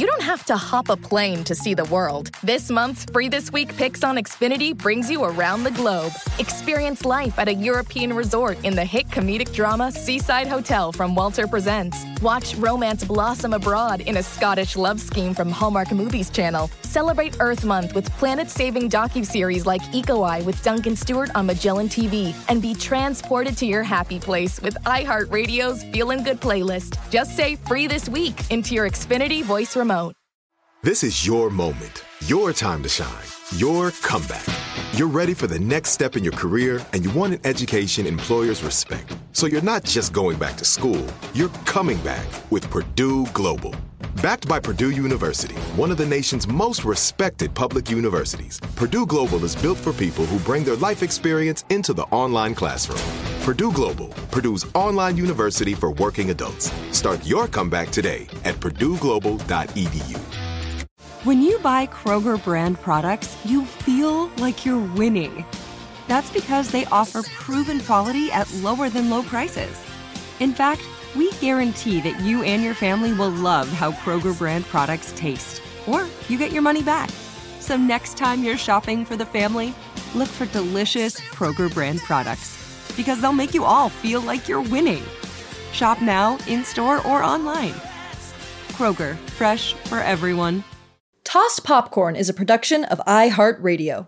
you don't have to hop a plane to see the world. This month's Free This Week Picks on Xfinity brings you around the globe. Experience life at a European resort in the hit comedic drama Seaside Hotel from Walter Presents. Watch romance blossom abroad in a Scottish love scheme from Hallmark Movies Channel. Celebrate Earth Month with planet-saving docuseries like Eco Eye with Duncan Stewart on Magellan TV. And be transported to your happy place with iHeartRadio's Feelin' Good playlist. Just say Free This Week into your Xfinity voice remote. This is your moment, your time to shine, your comeback. You're ready for the next step in your career, and you want an education employers respect. So you're not just going back to school, you're coming back with Purdue Global. Backed by Purdue University, one of the nation's most respected public universities, Purdue Global is built for people who bring their life experience into the online classroom. Purdue Global, Purdue's online university for working adults. Start your comeback today at purdueglobal.edu. When you buy Kroger brand products, you feel like you're winning. That's because they offer proven quality at lower than low prices. In fact, we guarantee that you and your family will love how Kroger brand products taste, or you get your money back. So next time you're shopping for the family, look for delicious Kroger brand products, because they'll make you all feel like you're winning. Shop now, in-store, or online. Kroger, fresh for everyone. Tossed Popcorn is a production of iHeartRadio.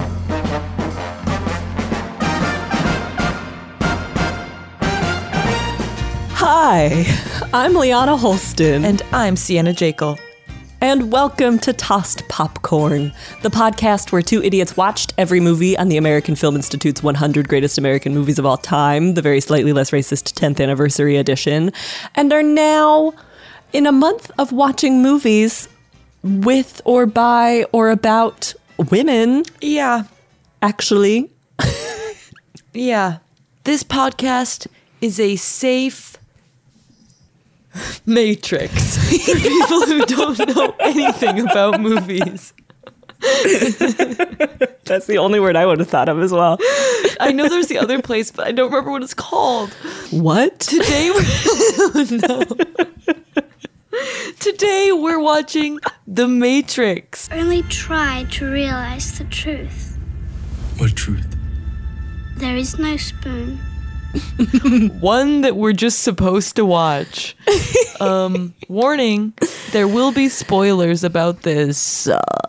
Hi, I'm Liana Holston. And I'm Sienna Jekyll. And welcome to Tossed Popcorn, the podcast where two idiots watched every movie on the American Film Institute's 100 Greatest American Movies of All Time, the very slightly less racist 10th anniversary edition, and are now in a month of watching movies with or by or about women. Yeah. Actually. Yeah. This podcast is a safe matrix for people who don't know anything about movies. That's the only word I would have thought of as well. I know there's the other place, but I don't remember what it's called. What? Today we're watching The Matrix. Only try to realize the truth. What truth? There is no spoon. One that we're just supposed to watch. Warning, there will be spoilers about this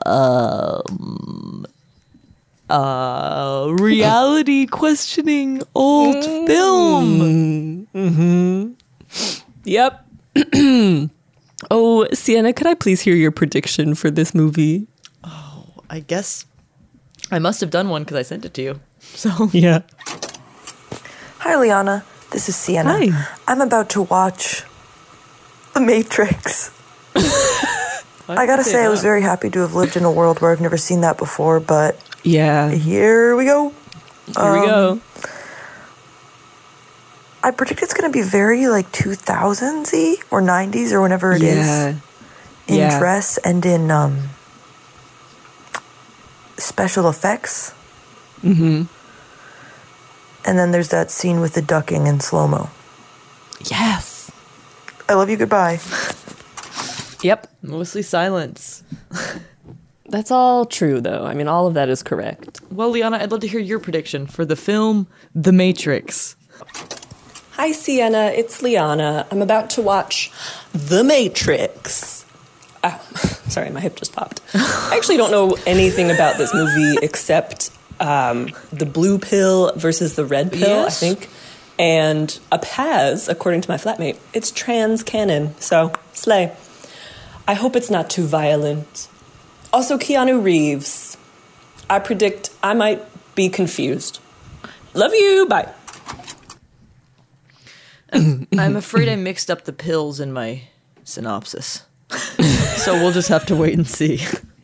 reality questioning old film. Mm-hmm. Yep. Oh, Sienna, could I please hear your prediction for this movie? Oh, I guess I must have done one because I sent it to you. So yeah. Hi, Liana. This is Sienna. Hi. I'm about to watch The Matrix. I gotta say, I was very happy to have lived in a world where I've never seen that before, but yeah, here we go. Here we go. I predict it's going to be very, 2000s-y or 90s or whenever it is. In dress and in special effects. Mm-hmm. And then there's that scene with the ducking in slow-mo. Yes. I love you, goodbye. Yep, mostly silence. That's all true, though. I mean, all of that is correct. Well, Liana, I'd love to hear your prediction for the film The Matrix. Hi, Sienna. It's Liana. I'm about to watch The Matrix. Ah, sorry, my hip just popped. I actually don't know anything about this movie except the blue pill versus the red pill, yes. I think. And a Paz, according to my flatmate, it's trans canon. So, slay. I hope it's not too violent. Also, Keanu Reeves. I predict I might be confused. Love you. Bye. I'm afraid I mixed up the pills in my synopsis. So we'll just have to wait and see.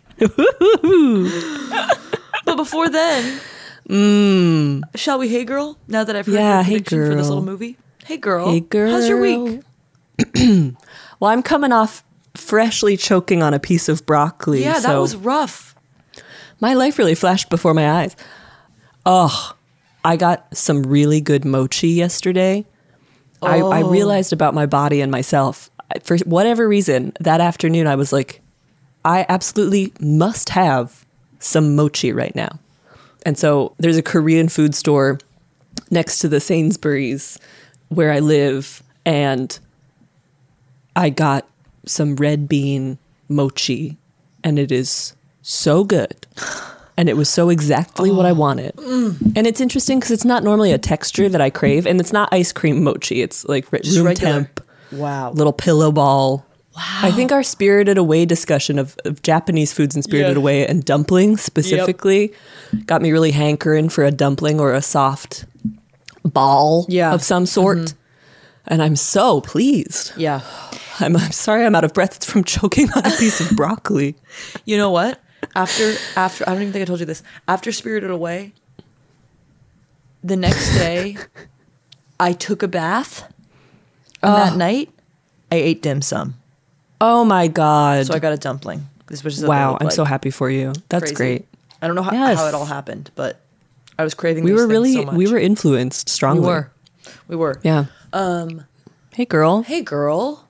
But before then, shall we, hey girl? Now that I've heard your prediction for this little movie. Hey girl. Hey girl. How's your week? Well, I'm coming off freshly choking on a piece of broccoli. Yeah, that was rough. My life really flashed before my eyes. Oh, I got some really good mochi yesterday. I realized about my body and myself. for whatever reason, that afternoon I was like, I absolutely must have some mochi right now. And so there's a Korean food store next to the Sainsbury's where I live, and I got some red bean mochi, and it is so good. And it was so exactly what I wanted. And it's interesting because it's not normally a texture that I crave, and it's not ice cream mochi. It's like room regular. temp, Wow. little pillow ball. Wow. I think our Spirited Away discussion of Japanese foods and Spirited Away and dumplings specifically got me really hankering for a dumpling or a soft ball of some sort. And I'm so pleased. Yeah. I'm sorry I'm out of breath. It's from choking on a piece of broccoli. You know what? After I don't even think I told you this. After Spirited Away, the next day, I took a bath. And that night, I ate dim sum. Oh my God. So I got a dumpling. This was wow, I'm so happy for you. That's crazy. great. I don't know how it all happened, but I was craving these things so much. We were influenced strongly. We were. Yeah. Hey girl. Hey girl.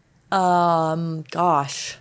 Gosh.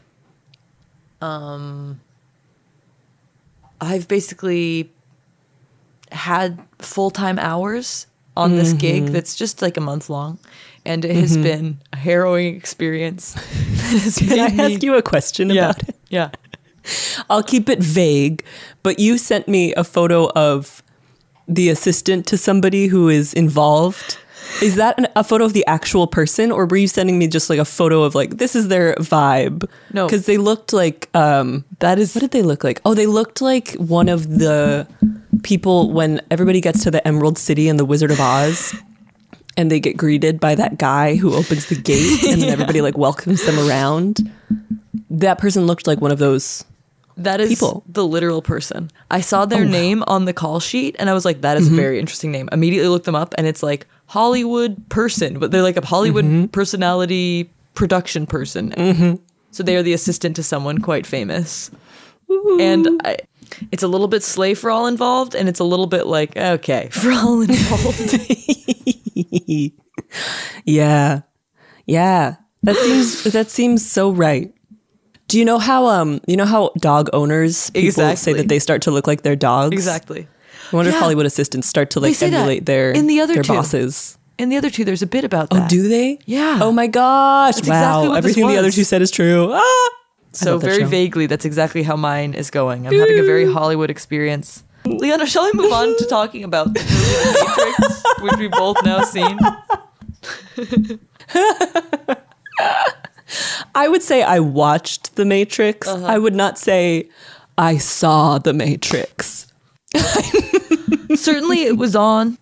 I've basically had full-time hours on this gig that's just like a month long, and it has been a harrowing experience. Can I ask you a question about it? Yeah. I'll keep it vague, but you sent me a photo of the assistant to somebody who is involved. Is that a photo of the actual person, or were you sending me just like a photo of like, this is their vibe? No. Because they looked like, what did they look like? Oh, they looked like one of the people when everybody gets to the Emerald City in the Wizard of Oz, and they get greeted by that guy who opens the gate, and then everybody like welcomes them around. That person looked like one of those. That is people. The literal person. I saw their name on the call sheet, and I was like, that is a very interesting name. Immediately looked them up, and it's like Hollywood person, but they're like a Hollywood personality production person. So they are the assistant to someone quite famous. And it's a little bit slay for all involved, and it's a little bit like, okay, for all involved. Yeah. That seems so right. Do you know how dog owners people say that they start to look like their dogs? Exactly. I wonder if Hollywood assistants start to like emulate their bosses. In the other two, there's a bit about that. Oh, do they? Yeah. Oh my gosh. That's exactly what Everything this the other was. two said is true. So very vaguely, that's exactly how mine is going. I'm having a very Hollywood experience. Liana, shall we move on to talking about the movie The Matrix, which we've both now seen? I would say I watched The Matrix. I would not say I saw The Matrix. Certainly it was on.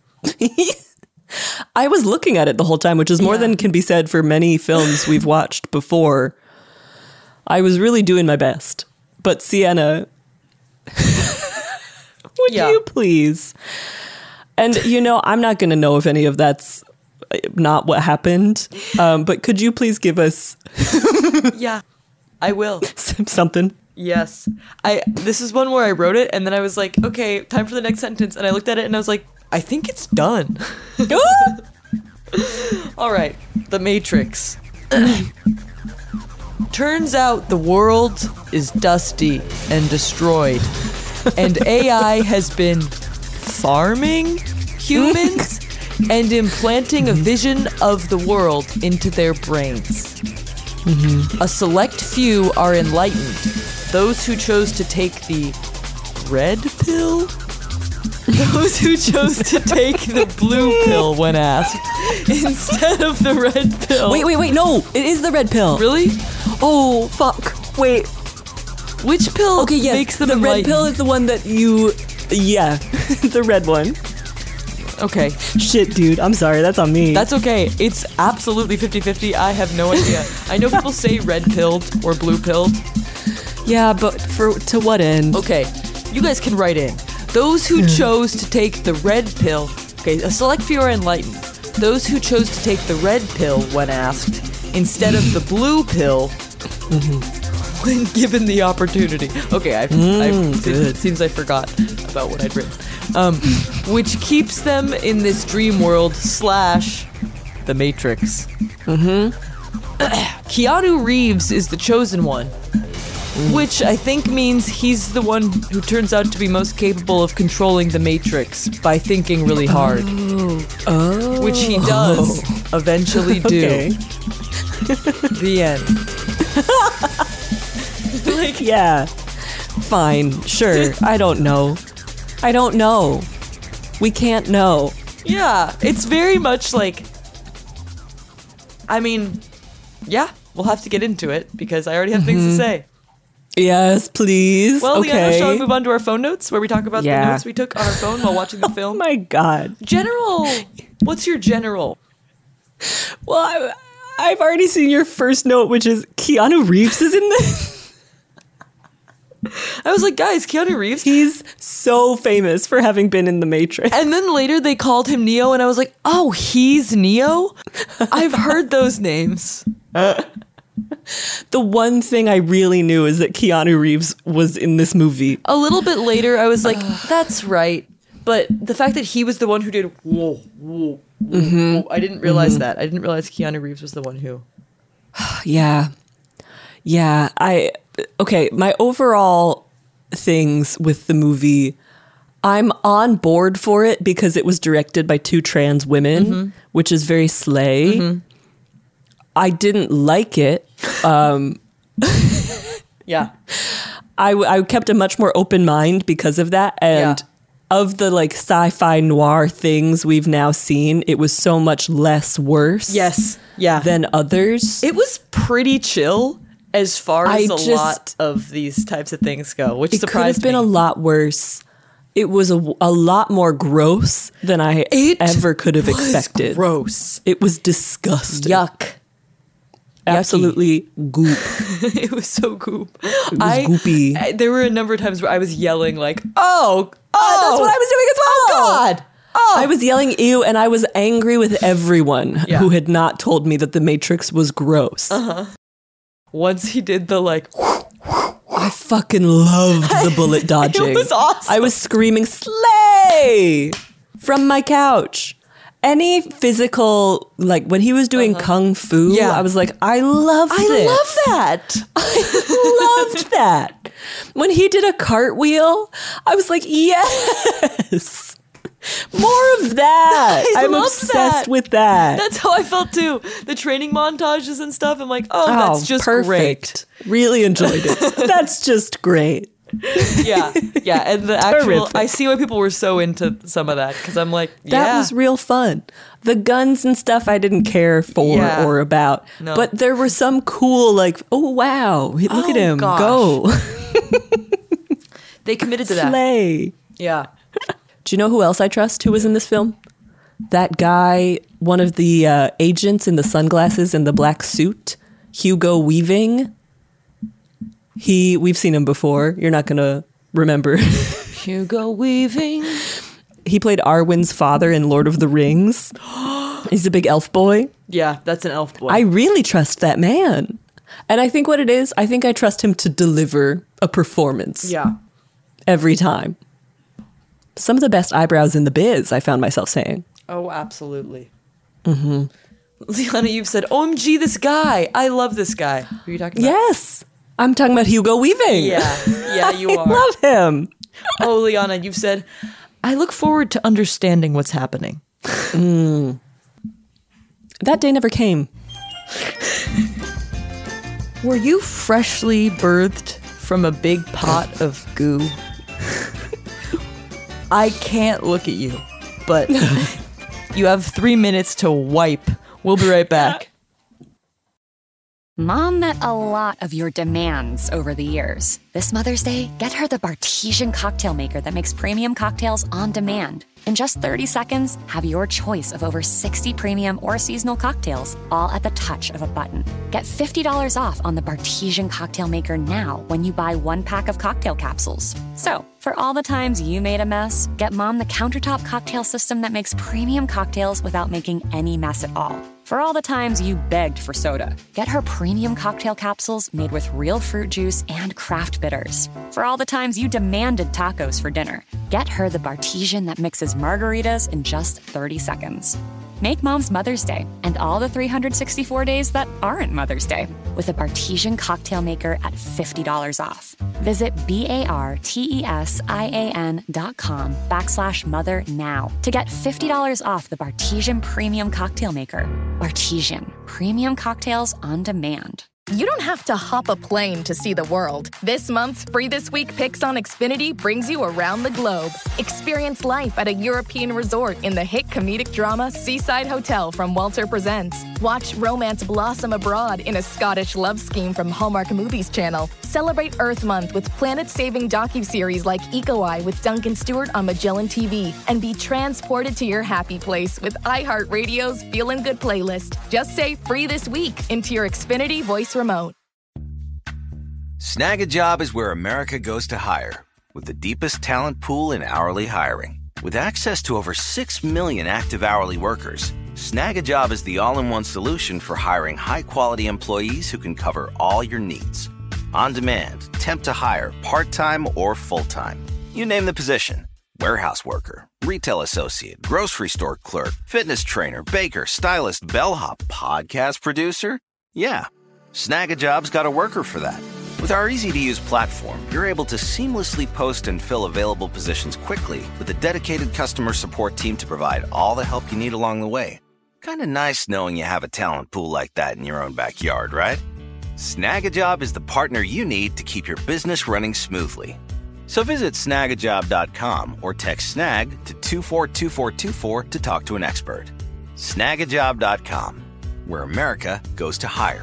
I was looking at it the whole time, which is more than can be said for many films we've watched before. I was really doing my best. But Sienna, would you please? And, I'm not going to know if any of that's not what happened. But could you please give us... Yeah, I will. Something? Yes. This is one where I wrote it, and then I was like, okay, time for the next sentence. And I looked at it, and I was like, I think it's done. All right. The Matrix. Turns out the world is dusty and destroyed, and AI has been farming humans and implanting a vision of the world into their brains. A select few are enlightened. Those who chose to take the red pill? Those who chose to take the blue pill when asked instead of the red pill. Wait, no, it is the red pill. Really? Oh, fuck. Wait. Which pill makes them the red enlightened? pill is the one that the red one. Okay. Shit, dude, I'm sorry, that's on me. That's okay. It's absolutely 50-50. I have no idea. I know people say red-pilled or blue-pilled. Yeah, but to what end? Okay, you guys can write in. Those who chose to take the red pill... Okay, a select few are enlightened. Those who chose to take the red pill when asked instead of the blue pill when given the opportunity. Okay, it seems I forgot about what I'd written. Which keeps them in this dream world / the Matrix. Keanu Reeves is the chosen one, which I think means he's the one who turns out to be most capable of controlling the Matrix by thinking really hard. Oh. Which he does eventually do. Okay. The end. Like, yeah. Fine. Sure. I don't know. We can't know. Yeah, it's very much like, I mean, yeah, we'll have to get into it because I already have things to say. Yes, please. Well, okay. Leanna, shall we move on to our phone notes where we talk about the notes we took on our phone while watching the film? Oh my God. General. What's your general? Well, I've already seen your first note, which is Keanu Reeves is in this. I was like, guys, Keanu Reeves? He's so famous for having been in The Matrix. And then later they called him Neo, and I was like, oh, he's Neo? I've heard those names. The one thing I really knew is that Keanu Reeves was in this movie. A little bit later, I was like, that's right. But the fact that he was the one who did whoa, whoa, whoa, I didn't realize that. I didn't realize Keanu Reeves was the one who. Yeah. Yeah. Okay, my overall things with the movie, I'm on board for it because it was directed by 2 trans women, which is very slay. I didn't like it. Yeah. I kept a much more open mind because of that. And of the like sci-fi noir things we've now seen, it was so much less worse than others. It was pretty chill as far as lot of these types of things go, which surprised me. It could have been a lot worse. It was a lot more gross than I ever could have expected. Gross. It was disgusting. Yuck. Absolutely goop. It was so goop. It was goopy. There were a number of times where I was yelling like, oh, that's what I was doing as well. Oh, God. Oh. I was yelling ew, and I was angry with everyone who had not told me that The Matrix was gross. Once he did the like, I fucking loved the bullet dodging. It was awesome. I was screaming slay from my couch. Any physical, like when he was doing kung fu, I was like, I love this. I love that. I loved that. When he did a cartwheel, I was like, yes. More of that. I'm obsessed with that. That's how I felt too. The training montages and stuff. I'm like, that's just perfect. Great. Really enjoyed it. That's just great. Yeah. And the actual, I see why people were so into some of that because I'm like, that was real fun. The guns and stuff I didn't care for or about, but there were some cool like, oh wow, look at him go. They committed to that. Slay. Yeah. Do you know who else I trust who was in this film? That guy, one of the agents in the sunglasses and the black suit, Hugo Weaving. We've seen him before. You're not going to remember. Hugo Weaving. He played Arwen's father in Lord of the Rings. He's a big elf boy. Yeah, that's an elf boy. I really trust that man. And I think what it is, I think I trust him to deliver a performance. Yeah. Every time. Some of the best eyebrows in the biz, I found myself saying. Oh, absolutely. Liana, you've said, OMG, this guy. I love this guy. Who are you talking about? Yes. I'm talking about Hugo Weaving. Yeah, you are. I love him. Oh, Liana, you've said, I look forward to understanding what's happening. That day never came. Were you freshly birthed from a big pot of goo? I can't look at you, but you have 3 minutes to wipe. We'll be right back. Mom met a lot of your demands over the years. This Mother's Day, get her the Bartesian cocktail maker that makes premium cocktails on demand. In just 30 seconds, have your choice of over 60 premium or seasonal cocktails, all at the touch of a button. Get $50 off on the Bartesian cocktail maker now when you buy 1 pack of cocktail capsules. So, for all the times you made a mess, get Mom the countertop cocktail system that makes premium cocktails without making any mess at all. For all the times you begged for soda, get her premium cocktail capsules made with real fruit juice and craft bitters. For all the times you demanded tacos for dinner, get her the Bartesian that mixes margaritas in just 30 seconds. Make Mom's Mother's Day and all the 364 days that aren't Mother's Day with a Bartesian cocktail maker at $50 off. Visit BARTESIAN.com/mother now to get $50 off the Bartesian Premium Cocktail Maker. Bartesian, premium cocktails on demand. You don't have to hop a plane to see the world. This month's Free This Week Picks on Xfinity brings you around the globe. Experience life at a European resort in the hit comedic drama Seaside Hotel from Walter Presents. Watch romance blossom abroad in a Scottish love scheme from Hallmark Movies Channel. Celebrate Earth Month with planet-saving docuseries like Eco Eye with Duncan Stewart on Magellan TV. And be transported to your happy place with iHeartRadio's Feelin' Good playlist. Just say Free This Week into your Xfinity voice remote. Snag a Job is where America goes to hire, with the deepest talent pool in hourly hiring. With access to over 6 million active hourly workers, Snag a Job is the all-in-one solution for hiring high-quality employees who can cover all your needs. On demand, temp to hire, part-time or full-time. You name the position. Warehouse worker, retail associate, grocery store clerk, fitness trainer, baker, stylist, bellhop, podcast producer. Yeah. Snag a Job's got a worker for that. With our easy-to-use platform, you're able to seamlessly post and fill available positions quickly with a dedicated customer support team to provide all the help you need along the way. Kind of nice knowing you have a talent pool like that in your own backyard, right? Snag a Job is the partner you need to keep your business running smoothly. So visit snagajob.com or text snag to 242424 to talk to an expert. Snagajob.com, where America goes to hire.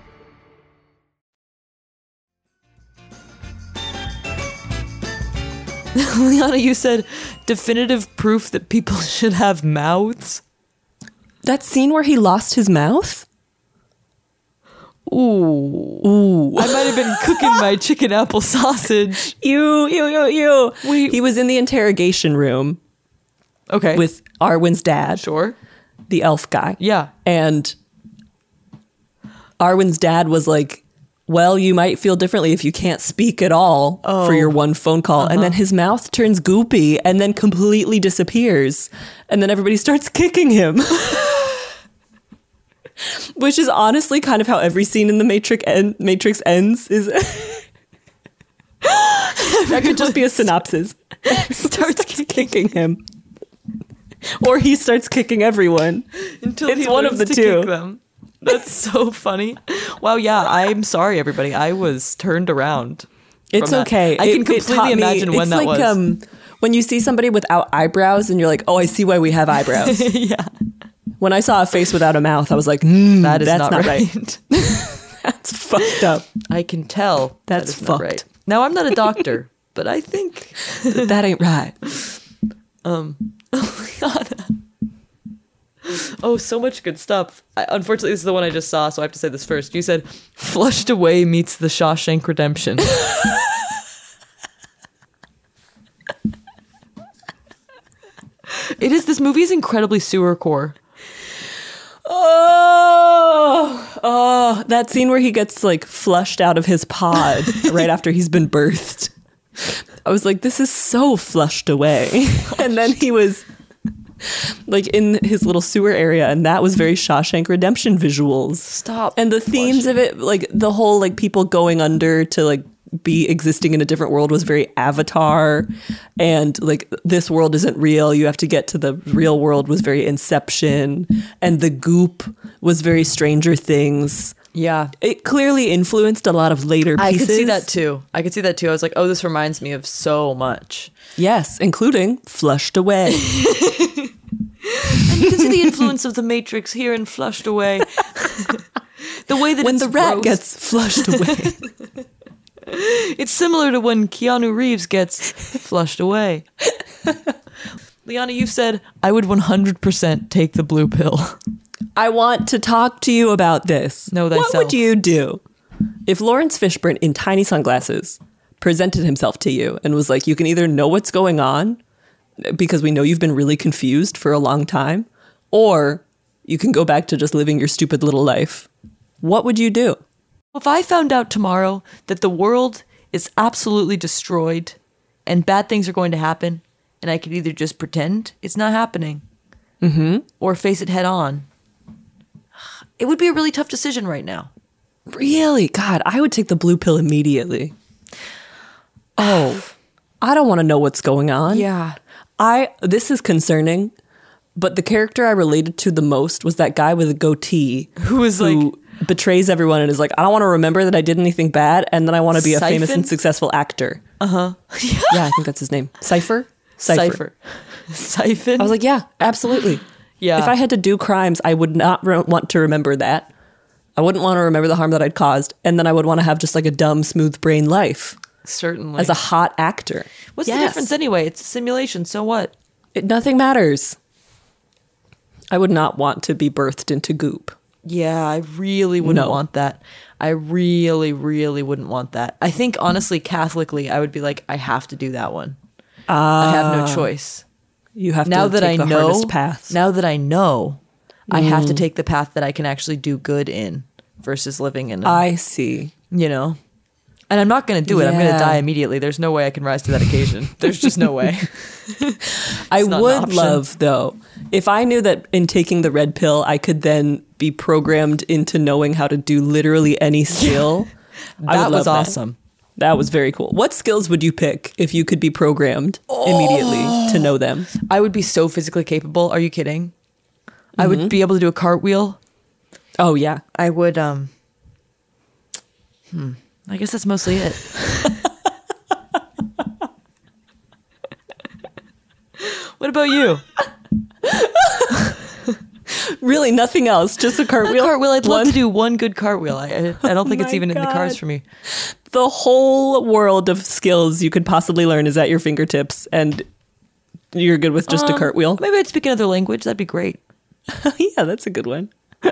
Liana, you said definitive proof that people should have mouths. That scene where he lost his mouth? Ooh. I might have been cooking my chicken apple sausage. You. Wait. He was in the interrogation room. Okay. With Arwen's dad. Sure. The elf guy. Yeah. And Arwen's dad was like, well, you might feel differently if you can't speak at all for your one phone call. And then his mouth turns goopy and then completely disappears. And then everybody starts kicking him. Which is honestly kind of how every scene in the Matrix ends. Is that could just be a synopsis. Starts kicking him. Or he starts kicking everyone. Until it's he one of the two. Them. That's so funny. Wow, yeah, I'm sorry, everybody. I was turned around. It's okay. I can completely imagine when that was. When you see somebody without eyebrows and you're like, oh, I see why we have eyebrows. Yeah. When I saw a face without a mouth, I was like, that's not right. That's fucked up. I can tell. That's that fucked. Right. Now, I'm not a doctor, but I think that ain't right. Oh, so much good stuff. Unfortunately, this is the one I just saw, so I have to say this first. You said, Flushed Away meets The Shawshank Redemption. This movie is incredibly sewer core. Oh, that scene where he gets like flushed out of his pod right after he's been birthed. I was like, this is so flushed away. And then he was like in his little sewer area, and that was very Shawshank Redemption visuals. Stop. And the themes of it, like the whole like people going under to like be existing in a different world was very Avatar, and like this world isn't real, you have to get to the real world was very Inception, and the goop was very Stranger Things. Yeah. It clearly influenced a lot of later pieces. I could see that too. I was like, oh, this reminds me of so much. Yes, including Flushed Away. And you can see the influence of the Matrix here in Flushed Away. The way that when the rat gets flushed away. It's similar to when Keanu Reeves gets flushed away. Liana, you've said, I would 100% take the blue pill. I want to talk to you about this. Know thyself. What would you do if Lawrence Fishburne in tiny sunglasses presented himself to you and was like, you can either know what's going on because we know you've been really confused for a long time, or you can go back to just living your stupid little life. What would you do? If I found out tomorrow that the world is absolutely destroyed and bad things are going to happen, and I could either just pretend it's not happening, or face it head on. It would be a really tough decision right now. Really? God, I would take the blue pill immediately. Oh, I don't want to know what's going on. Yeah. This is concerning, but the character I related to the most was that guy with a goatee who betrays everyone and is like, I don't want to remember that I did anything bad, and then I want to be a famous and successful actor. Uh-huh. Yeah, I think that's his name. Cypher? Siphon? I was like, yeah, absolutely. Yeah. If I had to do crimes, I would not want to remember that. I wouldn't want to remember the harm that I'd caused, and then I would want to have just like a dumb, smooth brain life. Certainly. As a hot actor. What's the difference anyway? It's a simulation, so what? Nothing matters. I would not want to be birthed into goop. Yeah, I really wouldn't want that. I really, really wouldn't want that. I think, honestly, Catholically, I would be like, I have to do that one. I have no choice. You have to take the hardest path. Now that I know, I have to take the path that I can actually do good in versus living in. I see. You know? And I'm not going to do it. I'm going to die immediately. There's no way I can rise to that occasion. There's just no way. I would love, though, if I knew that in taking the red pill, I could then be programmed into knowing how to do literally any skill. That was awesome. That was very cool. What skills would you pick if you could be programmed immediately to know them? I would be so physically capable. Are you kidding? I would be able to do a cartwheel. Oh, yeah. I would, I guess that's mostly it. What about you? Really, nothing else? Just a cartwheel? I'd love to do one good cartwheel. I don't think it's even in the cards for me. The whole world of skills you could possibly learn is at your fingertips, and you're good with just a cartwheel. Maybe I'd speak another language. That'd be great. Yeah, that's a good one.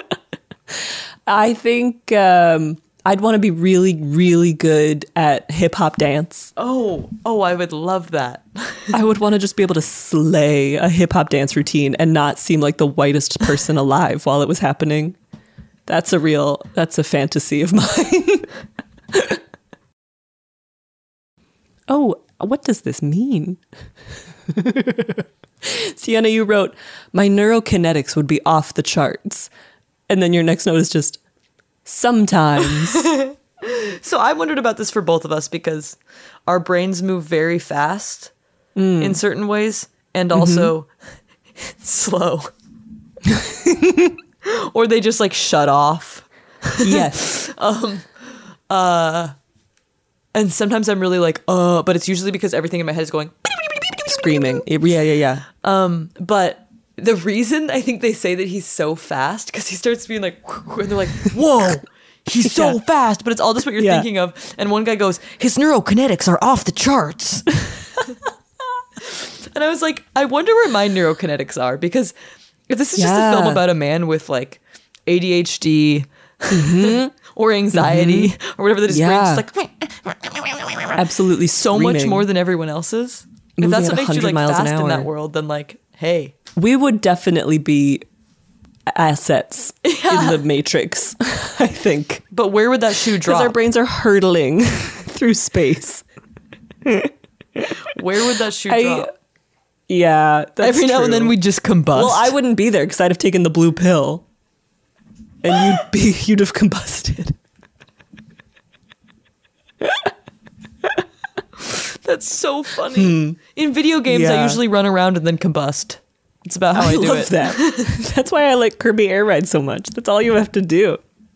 I think I'd want to be really, really good at hip hop dance. Oh, I would love that. I would want to just be able to slay a hip hop dance routine and not seem like the whitest person alive while it was happening. That's a fantasy of mine. Oh, what does this mean? Sienna, you wrote, my neurokinetics would be off the charts. And then your next note is just, sometimes. So I wondered about this for both of us because our brains move very fast in certain ways and also slow. Or they just like shut off. Yes. And sometimes I'm really like, but it's usually because everything in my head is going screaming. Yeah. But the reason I think they say that he's so fast, because he starts being like, and they're like, whoa, he's so fast, but it's all just what you're thinking of. And one guy goes, his neurokinetics are off the charts. And I was like, I wonder where my neurokinetics are, because if this is just a film about a man with like ADHD or anxiety or whatever that his brain's just like, absolutely so much more than everyone else's. If that's what makes you like fast in that world, then like, hey. We would definitely be assets in the Matrix, I think. But where would that shoe drop? Because our brains are hurtling through space. Where would that shoe drop? Yeah, that's every now and then we just combust. Well, I wouldn't be there because I'd have taken the blue pill, and you'd have combusted. That's so funny. In video games, I usually run around and then combust. It's about how I do it. That. That's why I like Kirby Air Ride so much. That's all you have to do.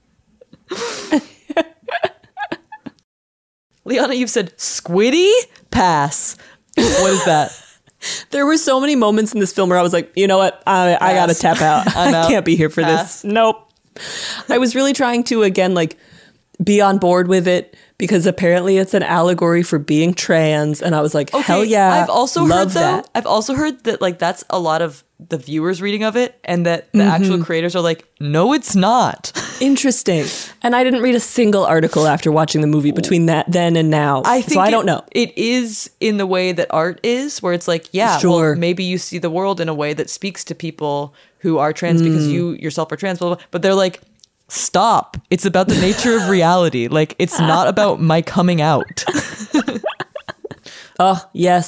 Liana, you've said squiddy pass. What is that? There were so many moments in this film where I was like, you know what? I gotta tap out. I can't be here for this. Nope. I was really trying to, again, like, be on board with it because apparently it's an allegory for being trans. And I was like, hell yeah. I've also love heard, that. I've also heard that, like, that's a lot of the viewers' reading of it, and that the actual creators are like, no, it's not. Interesting. And I didn't read a single article after watching the movie between that then and now. I don't know. It is in the way that art is, where it's like, well, maybe you see the world in a way that speaks to people who are trans because you yourself are trans, blah, blah, blah. But they're like, stop. It's about the nature of reality. Like, it's not about my coming out. Oh, yes.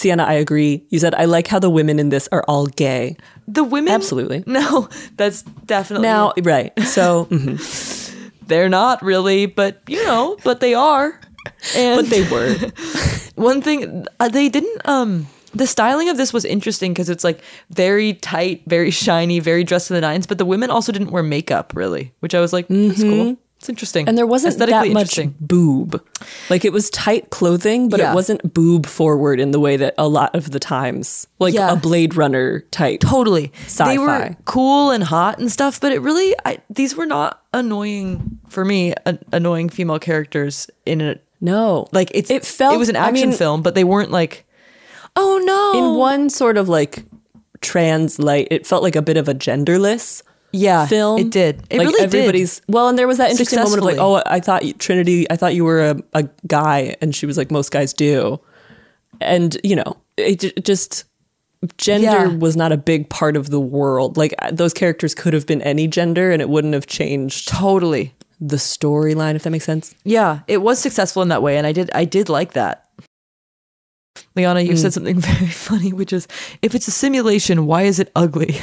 Sienna, I agree. You said, I like how the women in this are all gay. The women? Absolutely. No, that's definitely... Now, right. So... They're not really, but they are. But they were. One thing, they didn't... the styling of this was interesting because it's like very tight, very shiny, very dressed to the nines, but the women also didn't wear makeup, really, which I was like, that's cool. It's interesting. And there wasn't that much boob. Like, it was tight clothing, but it wasn't boob forward in the way that a lot of the times, like a Blade Runner type. Totally. Sci-fi. They were cool and hot and stuff, but it really, these were not annoying, for me, annoying female characters in it. No. Like, it was an action film, but they weren't like, oh no. In one sort of like trans light, it felt like a bit of a genderless film. It did. It like really everybody's did. Well, and there was that interesting moment of like, oh, I thought you were a guy, and she was like, most guys do, and it just gender was not a big part of the world. Like, those characters could have been any gender, and it wouldn't have changed totally the storyline, if that makes sense. Yeah, it was successful in that way, and I did like that. Liana, you said something very funny, which is, if it's a simulation, why is it ugly?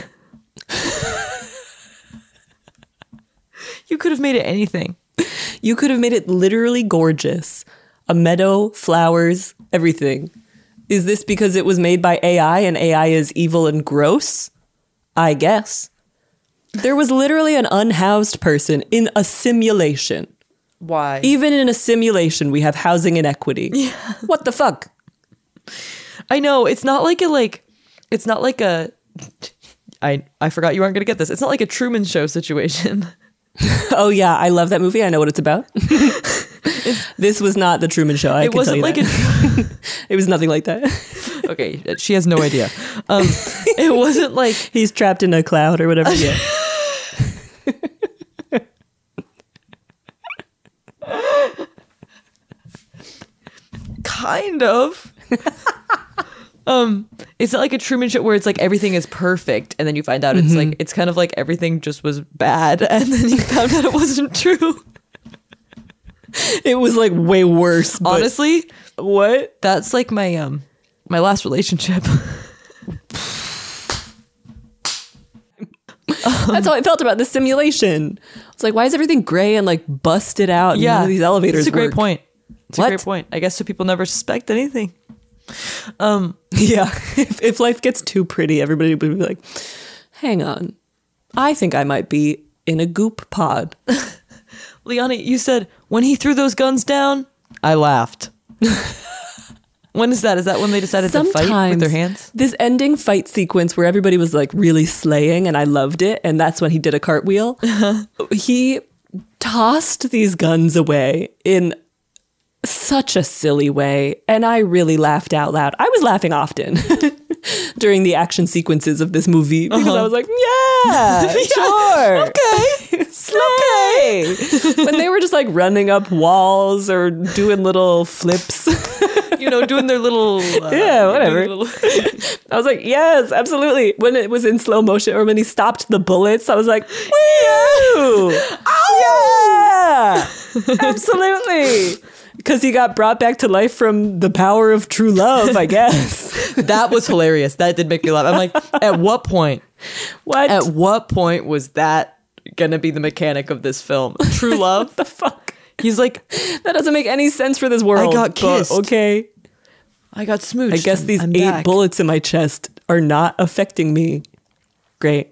You could have made it anything. You could have made it literally gorgeous. A meadow, flowers, everything. Is this because it was made by AI and AI is evil and gross? I guess. There was literally an unhoused person in a simulation. Why? Even in a simulation, we have housing inequity. Yeah. What the fuck? I know. It's not like a I forgot you aren't going to get this. It's not like a Truman Show situation. Oh yeah, I love that movie. I know what it's about. This was not the Truman Show. It wasn't like it was nothing like that. Okay, she has no idea. It wasn't like he's trapped in a cloud or whatever. Yeah. Kind of. It's not like a Truman Show where it's like everything is perfect and then you find out it's like, it's kind of like everything just was bad and then you found out it wasn't true. It was like way worse. Honestly, what? That's like my my last relationship. That's how I felt about the simulation. It's like, why is everything gray and like busted out? And none of these elevators. It's a great work? point. It's a great point. I guess so people never suspect anything. Yeah. If life gets too pretty, everybody would be like, hang on. I think I might be in a goop pod. Liana, you said, when he threw those guns down, I laughed. When is that? Is that when they decided to fight with their hands? This ending fight sequence where everybody was like really slaying and I loved it. And that's when he did a cartwheel. He tossed these guns away in such a silly way. And I really laughed out loud. I was laughing often during the action sequences of this movie because I was like, yeah, sure. Okay. Slay. When they were just like running up walls or doing little flips. Doing their little... yeah, whatever. I was like, yes, absolutely. When it was in slow motion or when he stopped the bullets, I was like, woo! Yeah! Absolutely. Because he got brought back to life from the power of true love, I guess. That was hilarious. That did make me laugh. I'm like, at what point? What? At what point was that going to be the mechanic of this film? True love? What the fuck? He's like, that doesn't make any sense for this world. I got kissed. Okay. I got smooched. I guess these 8 bullets in my chest are not affecting me. Great.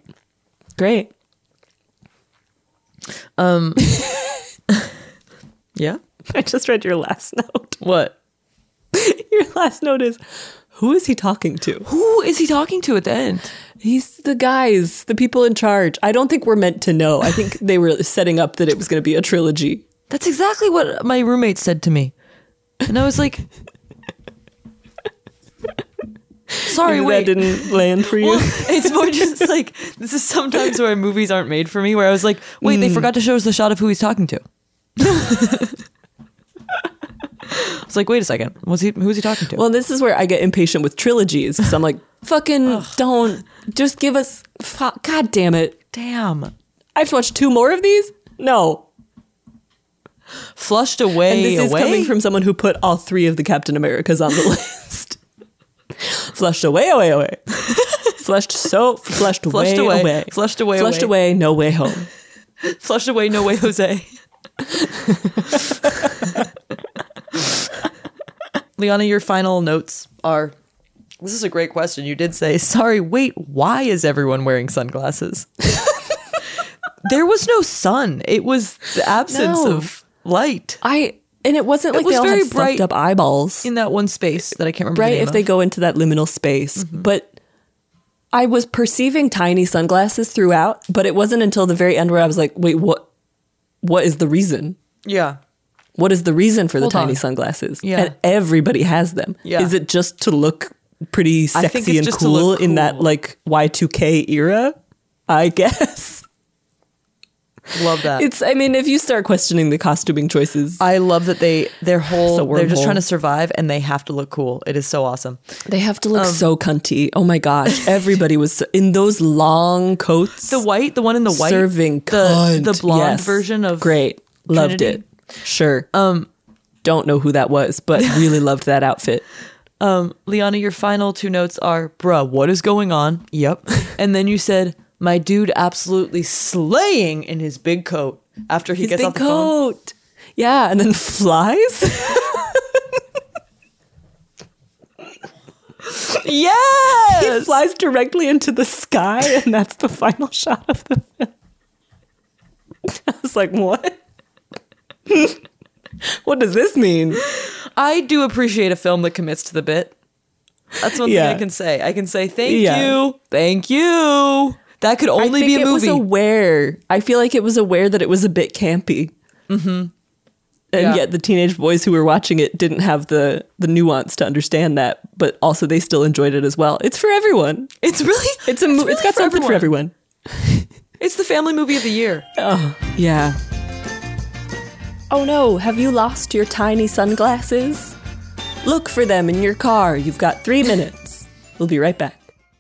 Yeah? I just read your last note. What? Your last note is, who is he talking to? Who is he talking to at the end? He's the guys, the people in charge. I don't think we're meant to know. I think they were setting up that it was going to be a trilogy. That's exactly what my roommate said to me. And I was like, sorry, wait. That didn't land for you? Well, it's more just like, this is sometimes where movies aren't made for me, where I was like, wait, they forgot to show us the shot of who he's talking to. I was like, wait a second. Who's he talking to? Well, this is where I get impatient with trilogies. Because I'm like, fucking don't. Just give us. God damn it. Damn. I have to watch 2 more of these? No. Flushed away. And this is coming from someone who put all 3 of the Captain Americas on the list. Flushed away, away, away. Flushed away. Flushed away, Flushed away, no way home. Flushed away, no way, Jose. Liana, your final notes are, this is a great question. You did say, sorry, wait, why is everyone wearing sunglasses? There was no sun. It was the absence of light. And it wasn't like they all had fucked up eyeballs. In that one space that I can't remember right, the name if they go into that liminal space. Mm-hmm. But I was perceiving tiny sunglasses throughout, but it wasn't until the very end where I was like, wait, what is the reason? Yeah. What is the reason for the tiny sunglasses? Yeah. And everybody has them. Yeah. Is it just to look pretty sexy and cool in that like Y2K era? I guess. Love that. If you start questioning the costuming choices. I love that they're just trying to survive and they have to look cool. It is so awesome. They have to look so cunty. Oh my gosh. Everybody was in those long coats. The one in the white. Serving the blonde version of Great. Loved Trinity. it. Sure. Don't know who that was, but really loved that outfit. Liana, your final two notes are, bruh, what is going on? Yep. And then you said, my dude absolutely slaying in his big coat after he gets off the phone. Yeah, and then flies. Yes! He flies directly into the sky, and that's the final shot of the film. I was like, what? What does this mean? I do appreciate a film that commits to the bit. That's one thing I can say. I can say, thank you. Thank you. That could only be a movie. I feel like it was aware that it was a bit campy. Mm-hmm. And yet the teenage boys who were watching it didn't have the nuance to understand that, but also they still enjoyed it as well. It's for everyone. It's got something for everyone. It's the family movie of the year. Oh, yeah. Oh no, have you lost your tiny sunglasses? Look for them in your car. You've got 3 minutes. We'll be right back.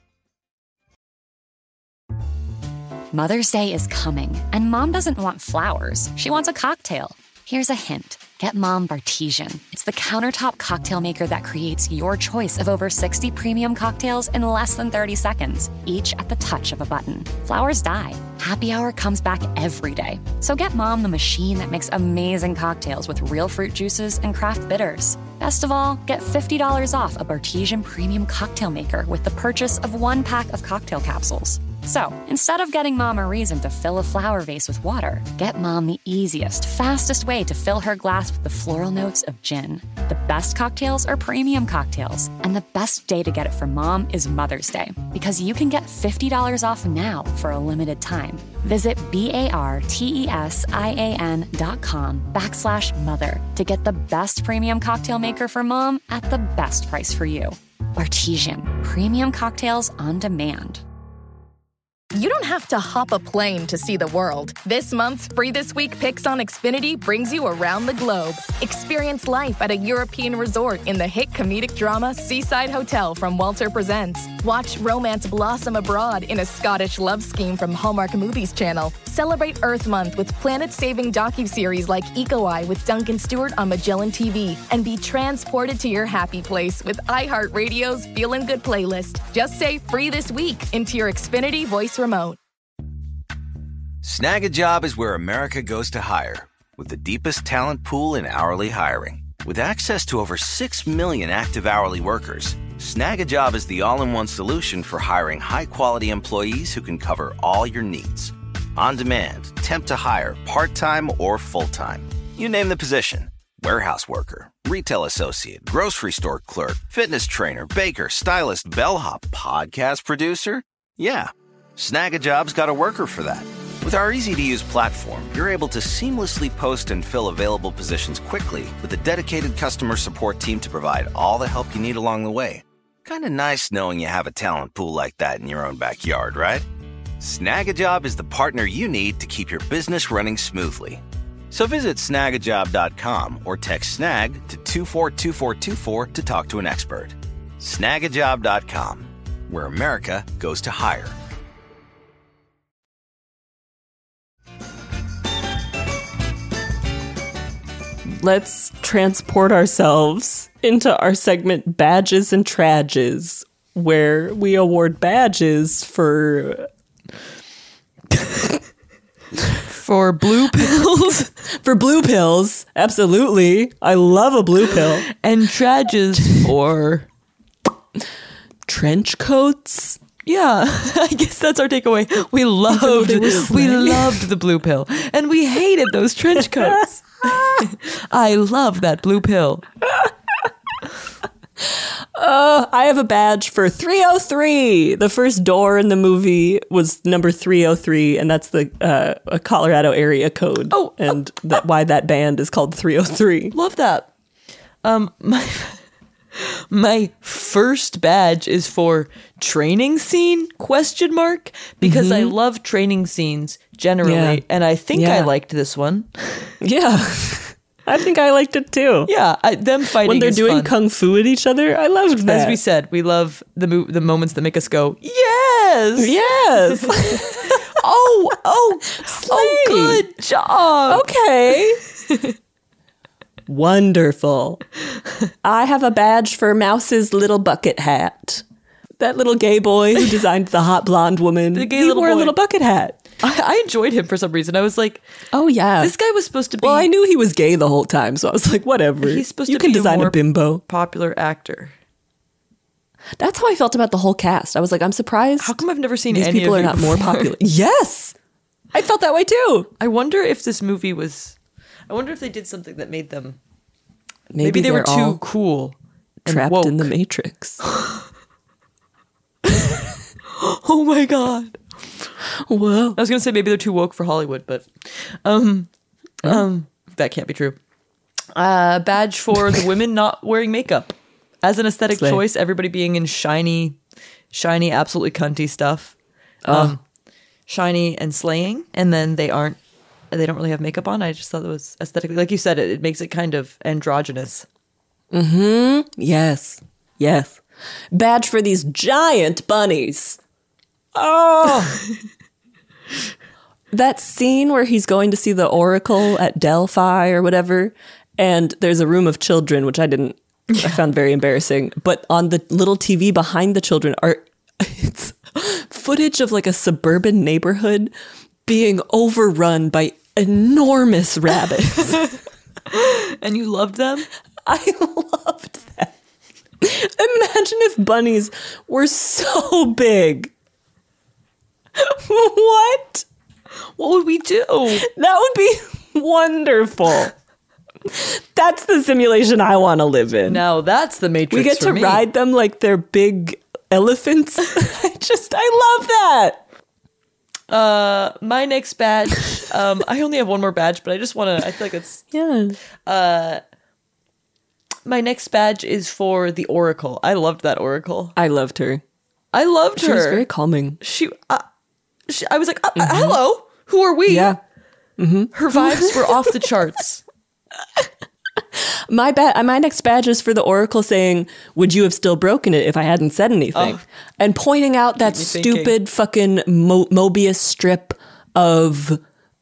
Mother's Day is coming, and Mom doesn't want flowers. She wants a cocktail. Here's a hint. Get Mom Bartesian. It's the countertop cocktail maker that creates your choice of over 60 premium cocktails in less than 30 seconds, each at the touch of a button. Flowers die. Happy Hour comes back every day. So get Mom the machine that makes amazing cocktails with real fruit juices and craft bitters. Best of all, get $50 off a Bartesian premium cocktail maker with the purchase of 1 pack of cocktail capsules. So, instead of getting Mom a reason to fill a flower vase with water, get Mom the easiest, fastest way to fill her glass with the floral notes of gin. The best cocktails are premium cocktails, and the best day to get it for Mom is Mother's Day, because you can get $50 off now for a limited time. Visit BARTESIAN.com/mother to get the best premium cocktail maker for Mom at the best price for you. Bartesian, premium cocktails on demand. You don't have to hop a plane to see the world. This month's Free This Week Picks on Xfinity brings you around the globe. Experience life at a European resort in the hit comedic drama Seaside Hotel from Walter Presents. Watch romance blossom abroad in a Scottish love scheme from Hallmark Movies Channel. Celebrate Earth Month with planet-saving docuseries like Eco Eye with Duncan Stewart on Magellan TV. And be transported to your happy place with iHeartRadio's Feelin' Good playlist. Just say Free This Week into your Xfinity voice remote. Snag a Job is where America goes to hire, with the deepest talent pool in hourly hiring. With access to over 6 million active hourly workers, Snag a Job is the all-in-one solution for hiring high-quality employees who can cover all your needs. On demand, temp to hire, part-time or full-time. You name the position. Warehouse worker, retail associate, grocery store clerk, fitness trainer, baker, stylist, bellhop, podcast producer. Yeah, Snag a Job's got a worker for that. With our easy-to-use platform, you're able to seamlessly post and fill available positions quickly with a dedicated customer support team to provide all the help you need along the way. Kind of nice knowing you have a talent pool like that in your own backyard, right? Snag a Job is the partner you need to keep your business running smoothly. So visit snagajob.com or text SNAG to 242424 to talk to an expert. Snagajob.com, where America goes to hire. Let's transport ourselves into our segment Badges and Trages, where we award badges for blue pills. For blue pills, absolutely. I love a blue pill. And trages for trench coats. Yeah, I guess that's our takeaway. We loved the blue pill, and we hated those trench coats. I love that blue pill. I have a badge for 303. The first door in the movie was number 303, and that's the a Colorado area code. Why that band is called 303. Love that. My first badge is for training scene ? Because I love training scenes generally, and I think I liked this one. Yeah. I think I liked it too. Yeah, them fighting when they're doing fun. kung fu at each other. I loved that. As we said, we love the moments that make us go, yes. Oh, good job. Okay. Wonderful. I have a badge for Mouse's little bucket hat. That little gay boy who designed the hot blonde woman. He wore a little bucket hat. I enjoyed him for some reason. I was like, oh yeah, this guy was supposed to be. Well, I knew he was gay the whole time, so I was like, whatever. He's supposed you to can be design a more a bimbo. Popular actor. That's how I felt about the whole cast. I was like, I'm surprised. How come I've never seen these any people of are you not before? more popular? Yes, I felt that way too. I wonder if this movie was. I wonder if they did something that made them. Maybe they were too cool. Trapped woke. in the Matrix. Oh my god. Whoa. I was gonna say maybe they're too woke for Hollywood, but that can't be true. Badge for the women not wearing makeup as an aesthetic choice. Everybody being in shiny, absolutely cunty stuff, shiny and slaying, and then they don't really have makeup on. I just thought it was aesthetically, like you said, it makes it kind of androgynous. Mm-hmm. Yes. Badge for these giant bunnies. Oh. That scene where he's going to see the Oracle at Delphi or whatever, and there's a room of children, which I found very embarrassing. But on the little TV behind the children it's footage of like a suburban neighborhood being overrun by enormous rabbits. And you loved them? I loved that. Imagine if bunnies were so big. What? What would we do? That would be wonderful. That's the simulation I want to live in. Now that's the Matrix. We get to ride them like they're big elephants. I love that. My next badge, I only have one more badge, but I just want to, I feel like it's... Yeah. My next badge is for the Oracle. I loved that Oracle. I loved her. She was very calming. I was like, hello, who are we? Yeah. Mm-hmm. Her vibes were off the charts. My next badge is for the Oracle saying, would you have still broken it if I hadn't said anything? And pointing out that stupid fucking Mobius strip of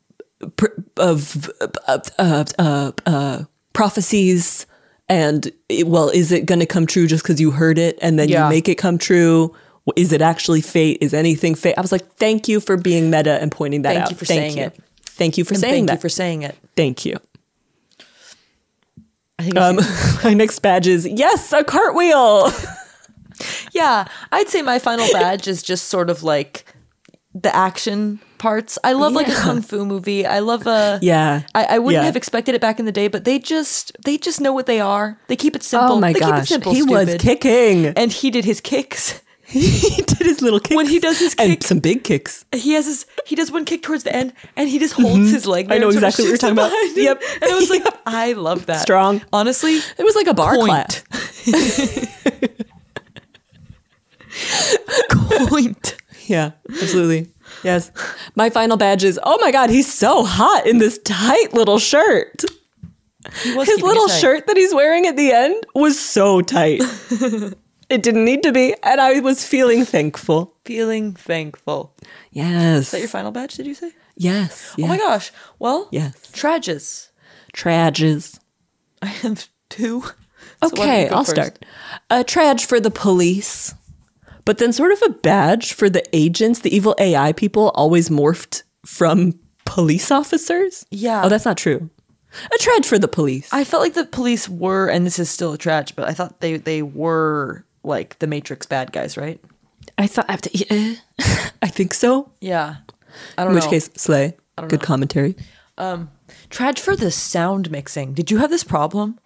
prophecies. And, is it going to come true just because you heard it and then you make it come true? Is it actually fate? Is anything fate? I was like, thank you for being meta and pointing that out. Thank you for saying it. Thank you for saying that. Thank you for saying it. Thank you. I think my next badge is, yes, a cartwheel. Yeah, I'd say my final badge is just sort of like the action parts. I love like a kung fu movie. I love I wouldn't have expected it back in the day, but they just know what they are. They keep it simple. Oh my gosh, keep it simple, he stupid. was kicking, and he did his kicks. He did his little kicks. When he does his kick, and some big kicks. He does one kick towards the end, and he just holds his leg there. I know exactly what you're talking about. Yep. And I was like, I love that. Strong. Honestly, it was like a bar class. Point. Yeah, absolutely. Yes. My final badge is, oh my God, he's so hot in this tight little shirt. His little shirt that he's wearing at the end was so tight. It didn't need to be. And I was feeling thankful. Yes. Is that your final badge, did you say? Yes. Oh my gosh. Well, yes. Trages. I I have two. Okay, I'll start. A trage for the police, but then sort of a badge for the agents. The evil AI people always morphed from police officers. Yeah. Oh, that's not true. A trage for the police. I felt like the police were, and this is still a trage, but I thought they were like the Matrix bad guys, right? I think so. Yeah. I don't In know. which case, slay. Good commentary. Trage for the sound mixing. Did you have this problem?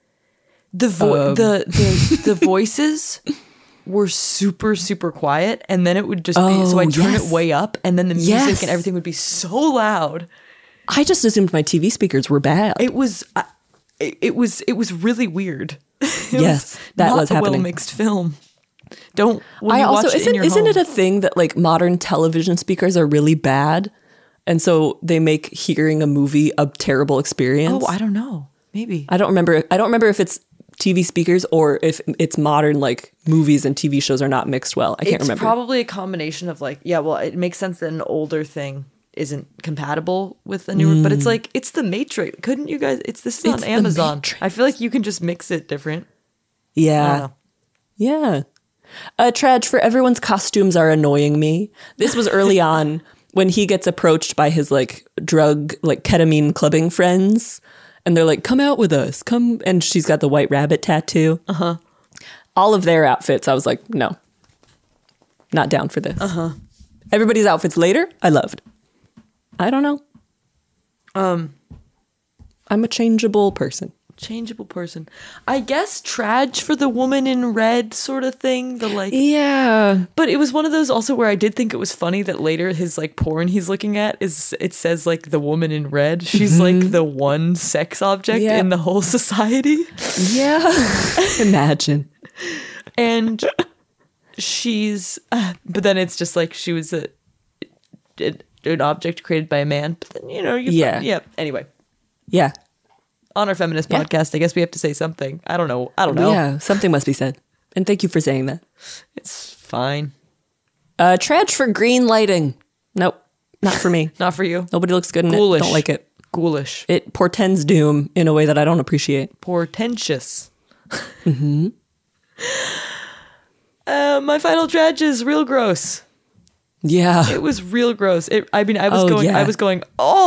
The voices were super, super quiet, and then it would just be, so I'd turn it way up, and then the music and everything would be so loud. I just assumed my TV speakers were bad. It was really weird. Yes, that was a happening. well mixed film. Don't. I also isn't it a thing that like modern television speakers are really bad, and so they make hearing a movie a terrible experience? Oh, I don't know. Maybe I don't remember. I don't remember if it's TV speakers or if it's modern like movies and TV shows are not mixed well. I can't remember. It's probably a combination of like, yeah, well, it makes sense that an older thing isn't compatible with the newer, but it's like, it's the Matrix. Couldn't you guys, this is on Amazon. I feel like you can just mix it different. Yeah. Yeah. A trage for everyone's costumes are annoying me. This was early on when he gets approached by his like drug, like ketamine clubbing friends. And they're like, come out with us, come. And she's got the white rabbit tattoo. Uh-huh. All of their outfits, I was like, no, not down for this. Uh-huh. Everybody's outfits later, I loved. I don't know. I'm a changeable person. Changeable person. I guess trage for the woman in red sort of thing. The like, yeah. But it was one of those also where I did think it was funny that later his like porn he's looking at it says like the woman in red. She's like the one sex object in the whole society. Yeah. Imagine. And she's, but then it's just like she was an object created by a man. But then yeah. Anyway. Yeah. On our feminist podcast, I guess we have to say something. I don't know. Yeah, something must be said. And thank you for saying that. It's fine. Trage for green lighting. Nope, not for me. Not for you. Nobody looks good in Ghoulish. it. Don't like it. Ghoulish. It portends doom in a way that I don't appreciate. Portentous. Mm-hmm. My final trage is real gross. Yeah. It was real gross. I was going,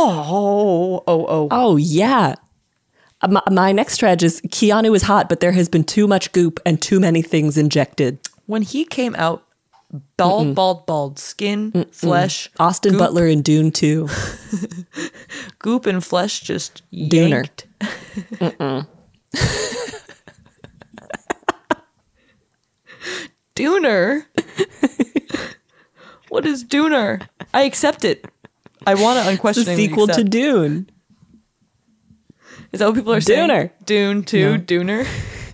oh, yeah. My next trage is Keanu is hot, but there has been too much goop and too many things injected. When he came out, bald, skin, flesh. Austin goop. Butler in Dune 2. Goop and flesh just Dooner. yanked. Dooner? What is Dooner? I accept it. I want to unquestioningly It's the sequel accept. to Dune. Is that what people are saying? Dooner. Dune 2, Dooner.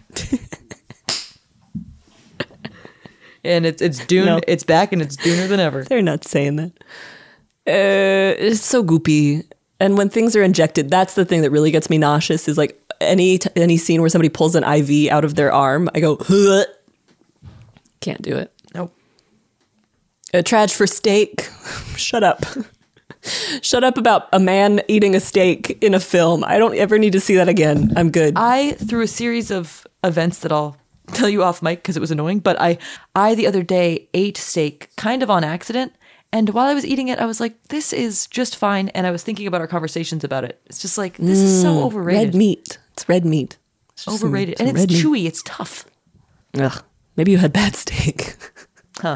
And it's Dune. No. It's back and it's Dooner than ever. They're not saying that. It's so goopy. And when things are injected, that's the thing that really gets me nauseous is like any scene where somebody pulls an IV out of their arm, I go, huh. Can't do it. Nope. A trage for steak. Shut up. Shut up about a man eating a steak in a film. I don't ever need to see that again. I'm good. Through a series of events that I'll tell you off mic because it was annoying, but I the other day ate steak kind of on accident. And while I was eating it, I was like, this is just fine. And I was thinking about our conversations about it. It's just like, this is so overrated. Red meat. It's red meat. It's just Overrated. some And it's red meat. chewy. It's tough. Ugh. Maybe you had bad steak. Huh.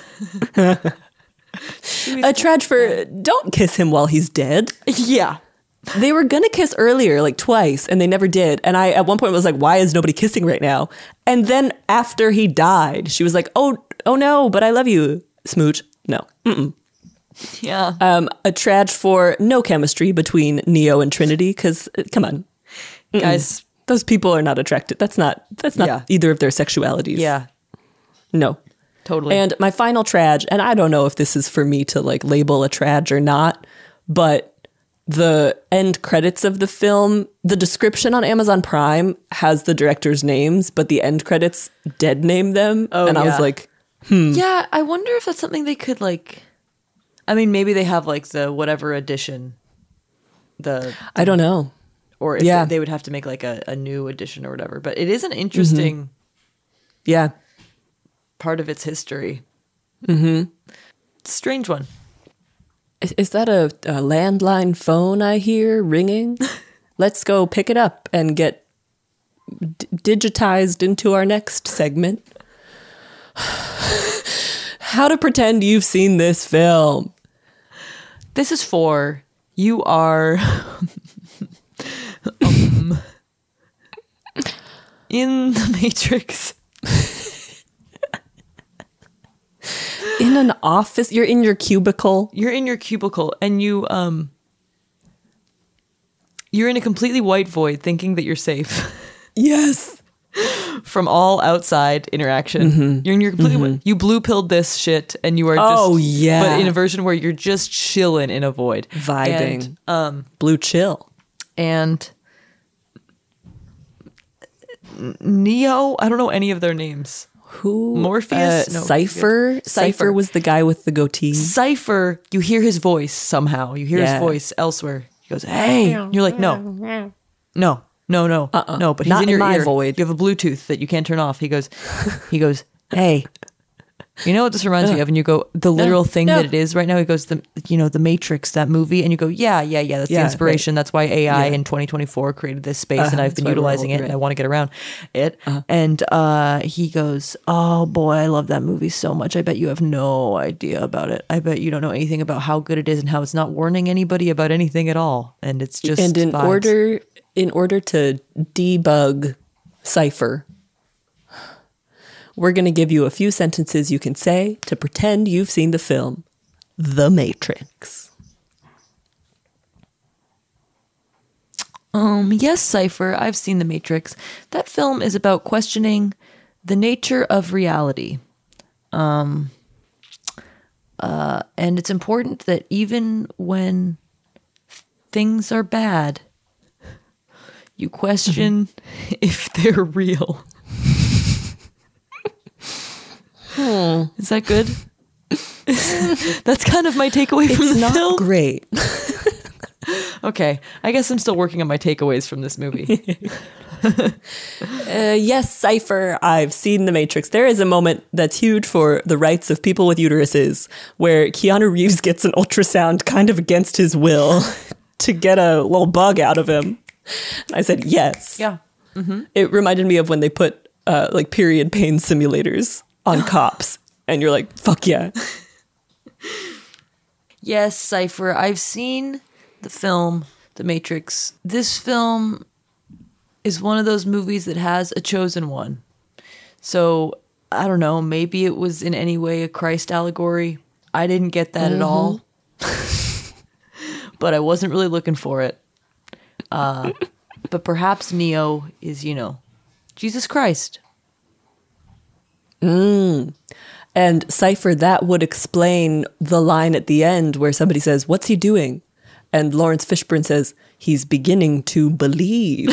A trage for don't kiss him while he's dead. Yeah. They were going to kiss earlier, like twice, and they never did. And I, at one point, was like, why is nobody kissing right now? And then after he died, she was like, oh no, but I love you, smooch. No. Mm-mm. Yeah. A trage for no chemistry between Neo and Trinity, because, come on. Mm-mm. Guys. Those people are not attracted. That's not either of their sexualities. Yeah. No. Totally. And my final trage, and I don't know if this is for me to like label a trage or not, but the end credits of the film, the description on Amazon Prime has the directors' names, but the end credits dead name them. Oh, and I was like, Yeah, I wonder if that's something they could like, I mean, maybe they have like the whatever edition. I don't know. or if they would have to make like a new edition or whatever. But it is an interesting part of its history. Mm-hmm. Strange one. Is that a landline phone I hear ringing? Let's go pick it up and get digitized into our next segment. How to pretend you've seen this film. This is for you are in the Matrix. In an office, you're in your cubicle. You're in your cubicle, and you're in a completely white void, thinking that you're safe. Yes. From all outside interaction. Mm-hmm. You're in your completely you blue pilled this shit, and you are just but in a version where you're just chilling in a void, vibing, and, blue chill, and Neo. I don't know any of their names. Who? Morpheus? No, Cypher. Cypher was the guy with the goatee. Cypher, you hear his voice somehow. You hear his voice elsewhere. He goes, "Hey." You're like, no. No, but he's not in your my ear. void. You have a Bluetooth that you can't turn off. He goes, "Hey, you know what this reminds me of?" And you go, "The literal thing that it is right now." He goes, "The Matrix, that movie." And you go, yeah, that's the inspiration. Right. That's why AI in 2024 created this space, and I've been utilizing it, and I want to get around it. And he goes, "Oh boy, I love that movie so much. I bet you have no idea about it. I bet you don't know anything about how good it is and how it's not warning anybody about anything at all. And it's just vibes." In order to debug Cypher, we're going to give you a few sentences you can say to pretend you've seen the film The Matrix. Yes, Cypher, I've seen The Matrix. That film is about questioning the nature of reality. And it's important that even when things are bad, you question if they're real. Is that good? That's kind of my takeaway from the film. It's not great. Okay, I guess I'm still working on my takeaways from this movie. Yes, Cypher, I've seen The Matrix. There is a moment that's huge for the rights of people with uteruses where Keanu Reeves gets an ultrasound kind of against his will to get a little bug out of him. I said yes. Yeah. Mm-hmm. It reminded me of when they put like period pain simulators on cops, and you're like, fuck yeah. Yes, Cypher, I've seen the film The Matrix. This film is one of those movies that has a chosen one. So I don't know, maybe it was in any way a Christ allegory. I didn't get that at all. But I wasn't really looking for it. But perhaps Neo is, Jesus Christ. And Cypher, that would explain the line at the end where somebody says, "What's he doing?" And Lawrence Fishburne says, "He's beginning to believe."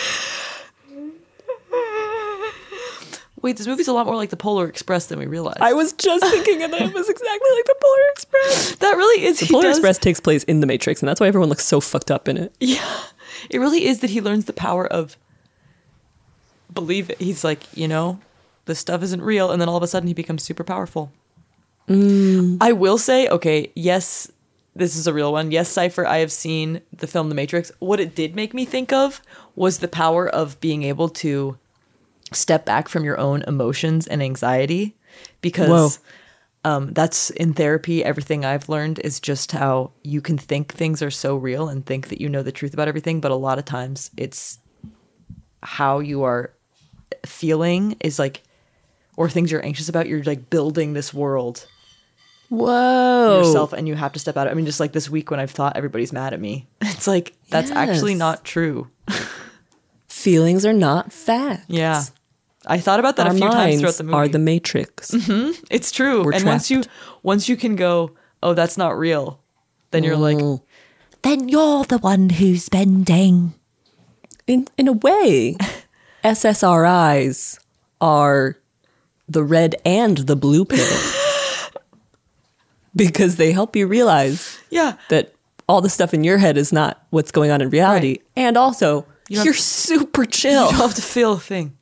Wait, this movie's a lot more like the Polar Express than we realized. I was just thinking of that. It was exactly like the Polar Express. That really is. The Polar Express takes place in the Matrix, and that's why everyone looks so fucked up in it. Yeah. It really is that he learns the power of believe it. He's like, this stuff isn't real. And then all of a sudden he becomes super powerful. I will say, okay, yes, this is a real one. Yes, Cypher, I have seen the film The Matrix. What it did make me think of was the power of being able to step back from your own emotions and anxiety. Because that's in therapy. Everything I've learned is just how you can think things are so real and think that you know the truth about everything. But a lot of times it's how you are feeling is like, or things you're anxious about. You're like building this world. Yourself, and you have to step out. I mean, just like this week when I've thought everybody's mad at me. It's like, that's actually not true. Feelings are not facts. Yeah. I thought about that a few times throughout the movie. Are the Matrix. Mm-hmm. It's true. We're and trapped. once you can go, oh, that's not real, then you're like, then you're the one who's bending. In a way, SSRIs are the red and the blue pill. Because they help you realize that all the stuff in your head is not what's going on in reality. Right. And also, you're super chill. You don't have to feel a thing.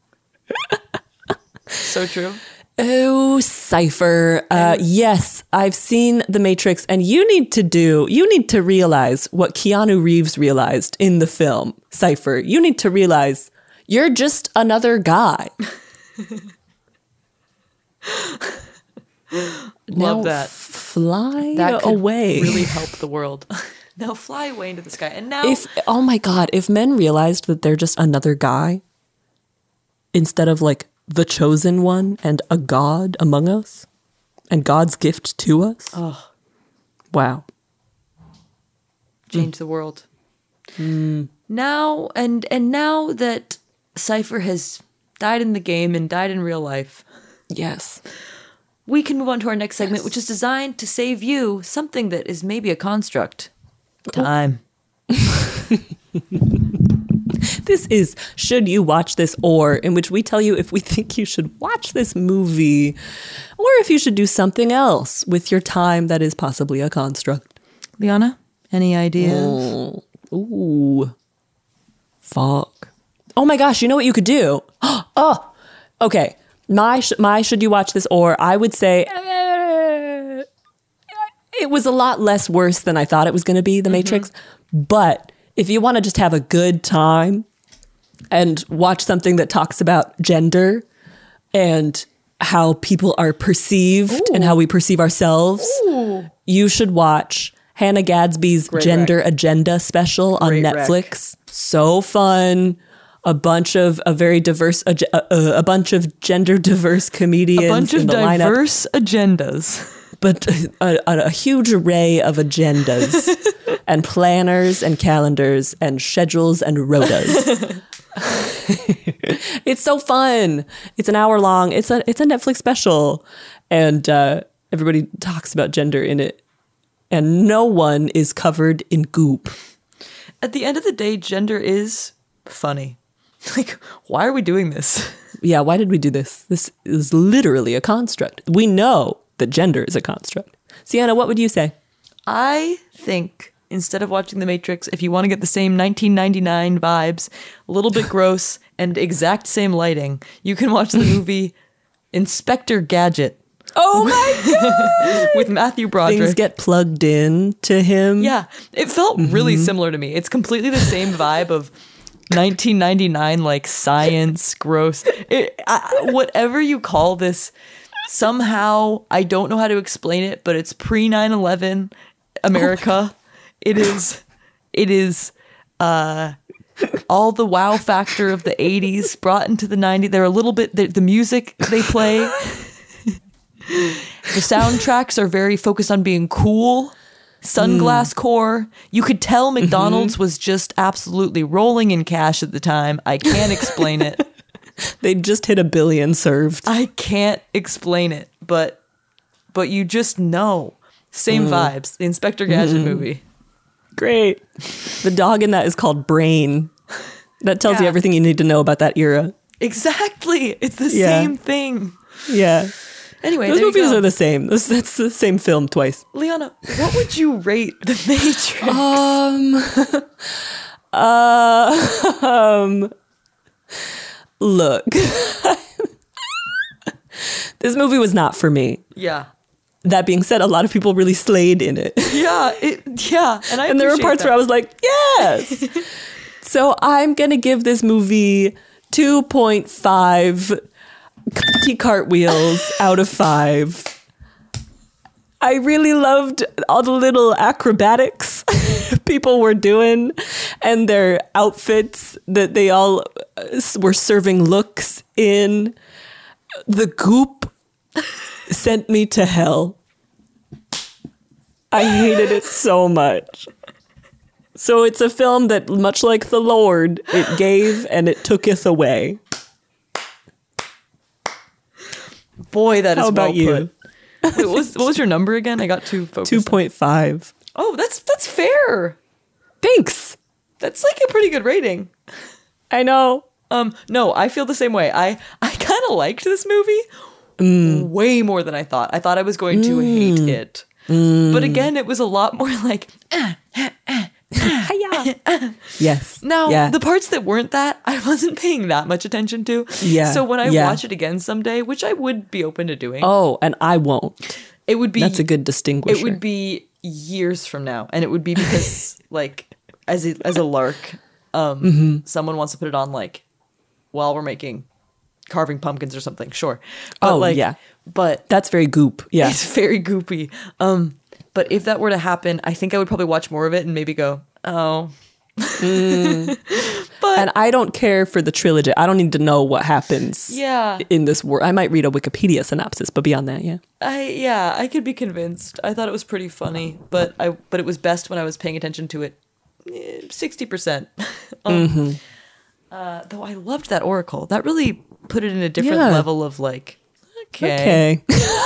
So true. Oh, Cypher. Yes, I've seen The Matrix, and you need to realize what Keanu Reeves realized in the film, Cypher. You need to realize you're just another guy. Love that. Fly that could away. Really help the world. Now fly away into the sky. And now, oh my God, if men realized that they're just another guy instead of like the chosen one and a god among us and God's gift to us. Oh, wow. Change the world. Now, and now that Cypher has died in the game and died in real life. Yes. We can move on to our next segment, which is designed to save you something that is maybe a construct. Time. This is Should You Watch This Or, in which we tell you if we think you should watch this movie or if you should do something else with your time that is possibly a construct. Liana, any ideas? Ooh. Fuck. Oh my gosh, you know what you could do? Oh, okay. My Should You Watch This Or, I would say it was a lot less worse than I thought it was going to be, The Matrix. But if you want to just have a good time and watch something that talks about gender and how people are perceived and how we perceive ourselves, you should watch Hannah Gadsby's Gender Agenda special on Netflix. So fun. A bunch of very diverse, a bunch of gender diverse comedians. A bunch of diverse agendas. But a huge array of agendas and planners and calendars and schedules and rotas. It's so fun. It's an hour long. It's a Netflix special, and everybody talks about gender in it, and no one is covered in goop. At the end of the day, gender is funny. Like, why are we doing this? Yeah, why did we do this? This is literally a construct. We know that gender is a construct. Sienna, what would you say? I think instead of watching The Matrix, if you want to get the same 1999 vibes, a little bit gross, and exact same lighting, you can watch the movie Inspector Gadget. Oh my God! With Matthew Broderick. Things get plugged in to him. Yeah, it felt really similar to me. It's completely the same vibe of 1999, like science, gross. Whatever you call this, somehow, I don't know how to explain it, but it's pre 9/11 America. It is all the wow factor of the 80s brought into the 90s. They're a little bit, the music they play, the soundtracks are very focused on being cool. Sunglass core. You could tell McDonald's was just absolutely rolling in cash at the time. I can't explain it. They just hit 1 billion served. I can't explain it, but you just know. Same vibes. The Inspector Gadget movie. Great. The dog in that is called Brain. That tells you everything you need to know about that era. Exactly. It's the same thing. Yeah. Anyway, those movies are the same. That's the same film twice. Liana, what would you rate The Matrix? Look. This movie was not for me. Yeah. That being said, a lot of people really slayed in it. Yeah. And there were parts where I was like, yes. So I'm going to give this movie 2.5 cartwheels out of 5. I really loved all the little acrobatics people were doing and their outfits that they all were serving looks in. The goop sent me to hell. I hated it so much. So it's a film that, much like the Lord, it gave and it tooketh away. Boy, that is How about well you? put. Wait, what was your number again? I got too focused. 2.5. Oh, that's fair. Thanks. That's like a pretty good rating. I know. No, I feel the same way. I kind of liked this movie way more than I thought. I thought I was going to hate it. But again, it was a lot more like, yes. Now, the parts that weren't that, I wasn't paying that much attention to. Yeah. So when I watch it again someday, which I would be open to doing. Oh, and I won't. It would be. That's a good distinguisher. It would be years from now. And it would be because, like, as a lark, someone wants to put it on, like, while we're carving pumpkins or something. Sure. But, But that's very goop. Yeah. It's very goopy. But if that were to happen, I think I would probably watch more of it and maybe go, oh. And I don't care for the trilogy. I don't need to know what happens in this world. I might read a Wikipedia synopsis, but beyond that, I could be convinced. I thought it was pretty funny, but it was best when I was paying attention to it 60%. Though I loved that Oracle. That really put it in a different level of like, okay.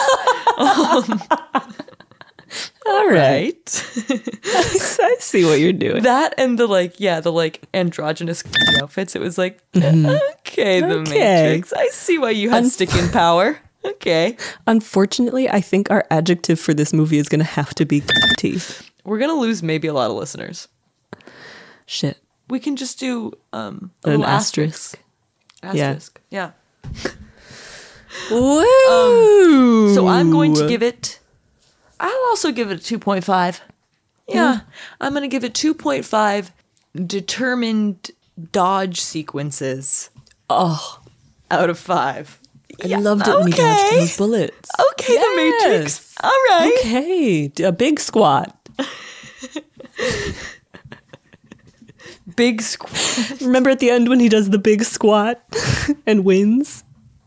All right. I see what you're doing. That and the androgynous outfits. It was like, okay, the Matrix. I see why you had sticking power. Okay. Unfortunately, I think our adjective for this movie is going to have to be T. We're going to lose maybe a lot of listeners. Shit. We can just do an asterisk. Asterisk. Yeah. Woo! So I'm going to give it... I'll also give it a 2.5. Yeah. I'm going to give it 2.5 determined dodge sequences. Oh. Out of 5. I loved it when he dodged those bullets. Okay, The Matrix. All right. Okay. A big squat. Big squat. Remember at the end when he does the big squat and wins?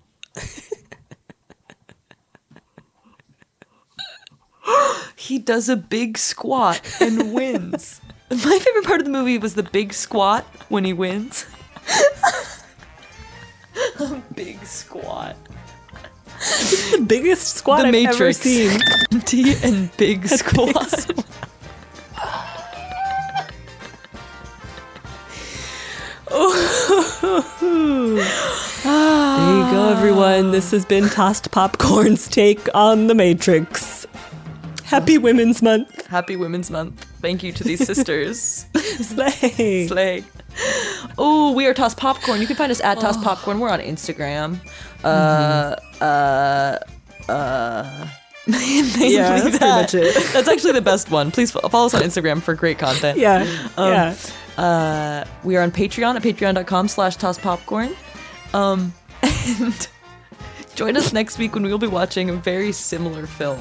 He does a big squat and wins. My favorite part of the movie was the big squat when he wins. A big squat. It's the biggest squat I've ever seen. T and big squat. There you go, everyone. This has been Tossed Popcorn's take on The Matrix. Happy Women's Month. Happy Women's Month. Thank you to these sisters. Slay. Slay. Oh, we are Tossed Popcorn. You can find us at Tossed Popcorn. We're on Instagram. Yeah, that's pretty much it. That's actually the best one. Please follow us on Instagram for great content. Yeah. We are on Patreon at patreon.com/tosspopcorn. And join us next week when we will be watching a very similar film.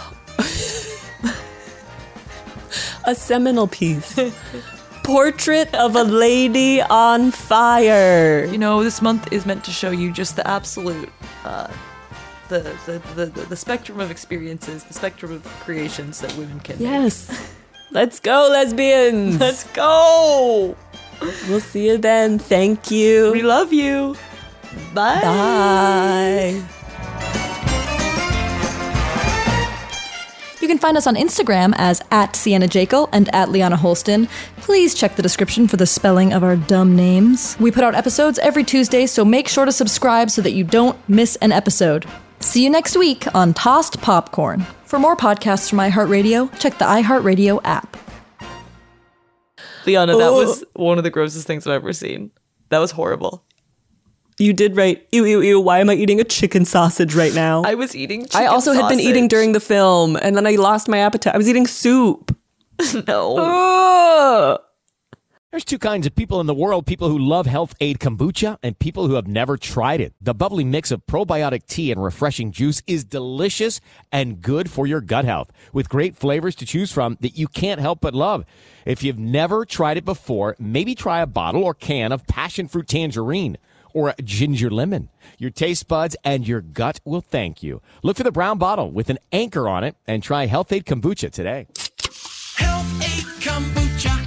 A seminal piece. Portrait of a Lady on Fire. You know, this month is meant to show you just the absolute the spectrum of experiences, the spectrum of creations that women can make. Let's go, lesbians. Let's go. We'll see you then. Thank you. We love you. Bye. Bye. You can find us on Instagram as @Sienna Jekyll and @Liana Holston. Please check the description for the spelling of our dumb names. We put out episodes every Tuesday, so make sure to subscribe so that you don't miss an episode. See you next week on Tossed Popcorn. For more podcasts from iHeartRadio, check the iHeartRadio app. Liana, that was one of the grossest things I've ever seen. That was horrible. You did write, ew, ew, ew, why am I eating a chicken sausage right now? I was eating chicken I also sausage. had been eating during the film, and then I lost my appetite. I was eating soup. No. There's two kinds of people in the world, people who love Health Aid Kombucha and people who have never tried it. The bubbly mix of probiotic tea and refreshing juice is delicious and good for your gut health, with great flavors to choose from that you can't help but love. If you've never tried it before, maybe try a bottle or can of passion fruit tangerine or a ginger lemon. Your taste buds and your gut will thank you. Look for the brown bottle with an anchor on it and try Health Aid Kombucha today. Health Aid Kombucha.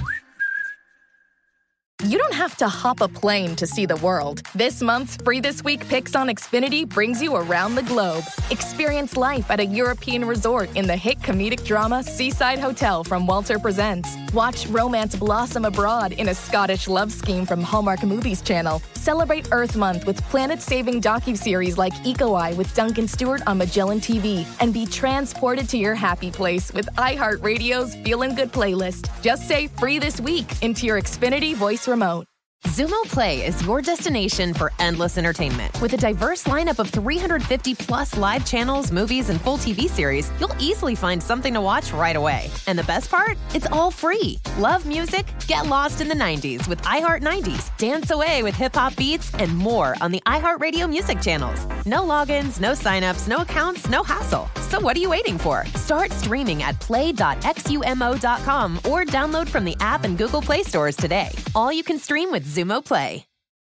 You don't have to hop a plane to see the world. This month's Free This Week Picks on Xfinity brings you around the globe. Experience life at a European resort in the hit comedic drama Seaside Hotel from Walter Presents. Watch romance blossom abroad in a Scottish love scheme from Hallmark Movies Channel. Celebrate Earth Month with planet-saving docuseries like Eco Eye with Duncan Stewart on Magellan TV. And be transported to your happy place with iHeartRadio's Feelin' Good playlist. Just say "free this week" into your Xfinity voice remote. Xumo Play is your destination for endless entertainment. With a diverse lineup of 350 plus live channels, movies, and full TV series, you'll easily find something to watch right away. And the best part? It's all free. Love music? Get lost in the 90s with iHeart 90s. Dance away with hip-hop beats and more on the iHeartRadio music channels. No logins, no signups, no accounts, no hassle. So what are you waiting for? Start streaming at play.xumo.com or download from the app and Google Play stores today. All you can stream with Xumo Play.